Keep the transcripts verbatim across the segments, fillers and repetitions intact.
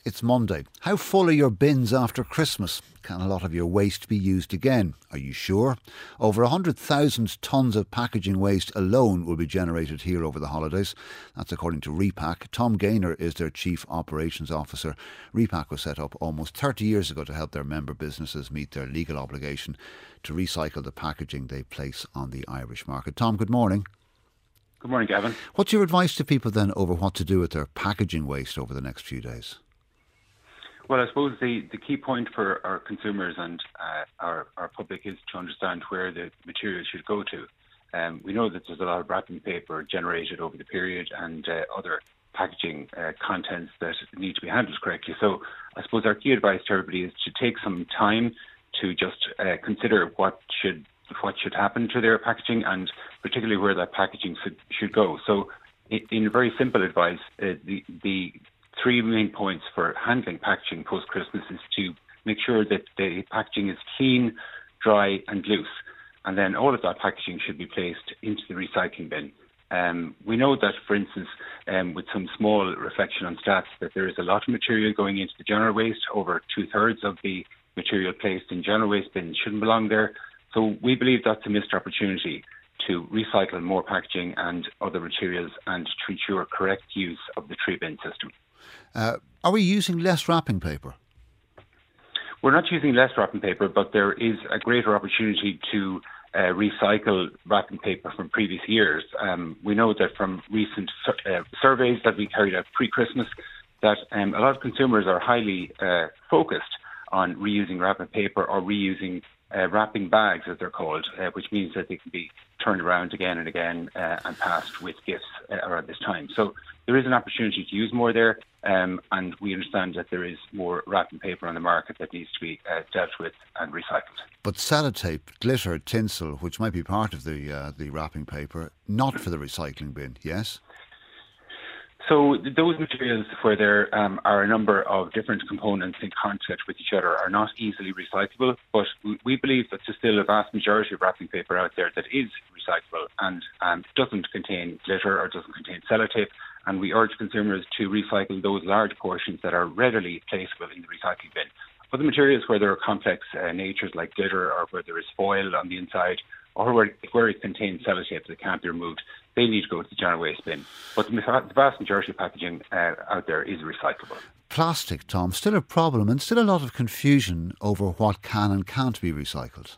it's Monday. How full are your bins after Christmas? Can a lot of your waste be used again? Are you sure? Over one hundred thousand tonnes of packaging waste alone will be generated here over the holidays. That's according to Repack. Tom Gaynor is their Chief Operations Officer. Repack was set up almost thirty years ago to help their member businesses meet their legal obligation to recycle the packaging they place on the Irish market. Tom, good morning. Good morning, Gavin. What's your advice to people then over what to do with their packaging waste over the next few days? Well, I suppose the, the key point for our consumers and uh, our, our public is to understand where the material should go to. Um, we know that there's a lot of wrapping paper generated over the period and uh, other packaging uh, contents that need to be handled correctly. So I suppose our key advice to everybody is to take some time to just uh, consider what should what should happen to their packaging and particularly where that packaging should, should go. So in, in very simple advice, uh, the, the three main points for handling packaging post-Christmas is to make sure that the packaging is clean, dry and loose. And then all of that packaging should be placed into the recycling bin. Um, we know that, for instance, um, with some small reflection on stats, that there is a lot of material going into the general waste. Over two-thirds of the material placed in general waste bins shouldn't belong there. So we believe that's a missed opportunity to recycle more packaging and other materials and to ensure correct use of the three bin system. Uh, are we using less wrapping paper? We're not using less wrapping paper, but there is a greater opportunity to uh, recycle wrapping paper from previous years. Um, we know that from recent uh, surveys that we carried out pre-Christmas that um, a lot of consumers are highly uh, focused on reusing wrapping paper or reusing Uh, wrapping bags, as they're called, uh, which means that they can be turned around again and again uh, and passed with gifts uh, around this time. So there is an opportunity to use more there, um, and we understand that there is more wrapping paper on the market that needs to be uh, dealt with and recycled. But sellotape, glitter, tinsel, which might be part of the uh, the wrapping paper, not for the recycling bin, yes? So those materials where there um, are a number of different components in contact with each other are not easily recyclable, but we believe that there's still a vast majority of wrapping paper out there that is recyclable and um, doesn't contain glitter or doesn't contain sellotape, and we urge consumers to recycle those large portions that are readily placeable in the recycling bin. Other materials where there are complex uh, natures like glitter or where there is foil on the inside or where, where it contains sellotape that can't be removed, they need to go to the general waste bin. But the vast majority of packaging uh, out there is recyclable. Plastic, Tom, still a problem and still a lot of confusion over what can and can't be recycled.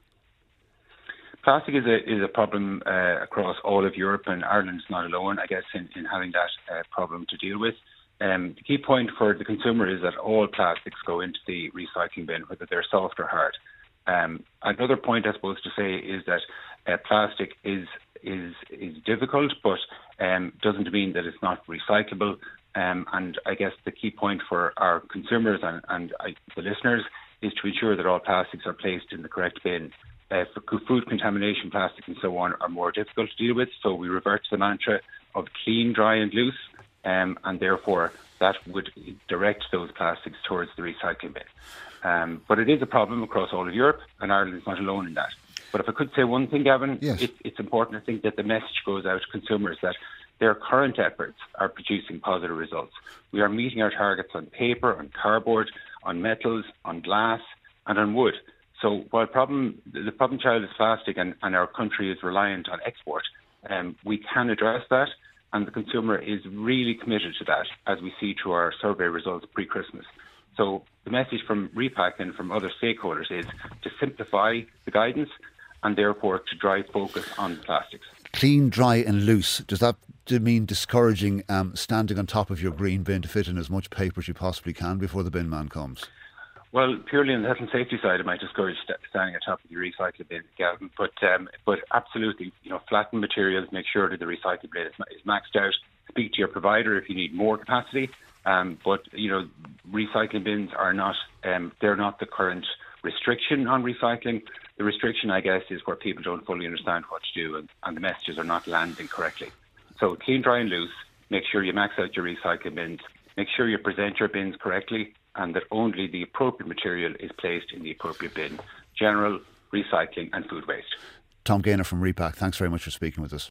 Plastic is a is a problem uh, across all of Europe, and Ireland is not alone, I guess, in, in having that uh, problem to deal with. Um, the key point for the consumer is that all plastics go into the recycling bin, whether they're soft or hard. Um, another point I suppose to say is that uh, plastic is is is difficult, but um, doesn't mean that it's not recyclable. Um, and I guess the key point for our consumers and, and I, the listeners is to ensure that all plastics are placed in the correct bin. Uh, for food contamination, plastic and so on are more difficult to deal with, so we revert to the mantra of clean, dry and loose, um, and therefore that would direct those plastics towards the recycling bin. Um, but it is a problem across all of Europe, and Ireland is not alone in that. But if I could say one thing, Gavin, yes. it, it's important, I think, that the message goes out to consumers that their current efforts are producing positive results. We are meeting our targets on paper, on cardboard, on metals, on glass and on wood. So while problem, the problem child is plastic and, and our country is reliant on export, um, we can address that, and the consumer is really committed to that, as we see through our survey results pre-Christmas. So the message from Repack and from other stakeholders is to simplify the guidance and therefore to drive focus on plastics. Clean, dry and loose. Does that mean discouraging um, standing on top of your green bin to fit in as much paper as you possibly can before the bin man comes? Well, purely on the health and safety side, I might discourage st- standing on top of your recycling bin, Gavin. But um, but absolutely, you know, flatten materials, make sure that the recycling bin is, is maxed out. Speak to your provider if you need more capacity. Um, but you know, recycling bins are not um, they're not the current restriction on recycling. The restriction, I guess, is where people don't fully understand what to do and, and the messages are not landing correctly. So clean, dry and loose, make sure you max out your recycling bins, make sure you present your bins correctly and that only the appropriate material is placed in the appropriate bin. General, recycling and food waste. Tom Gaynor from Repack, thanks very much for speaking with us.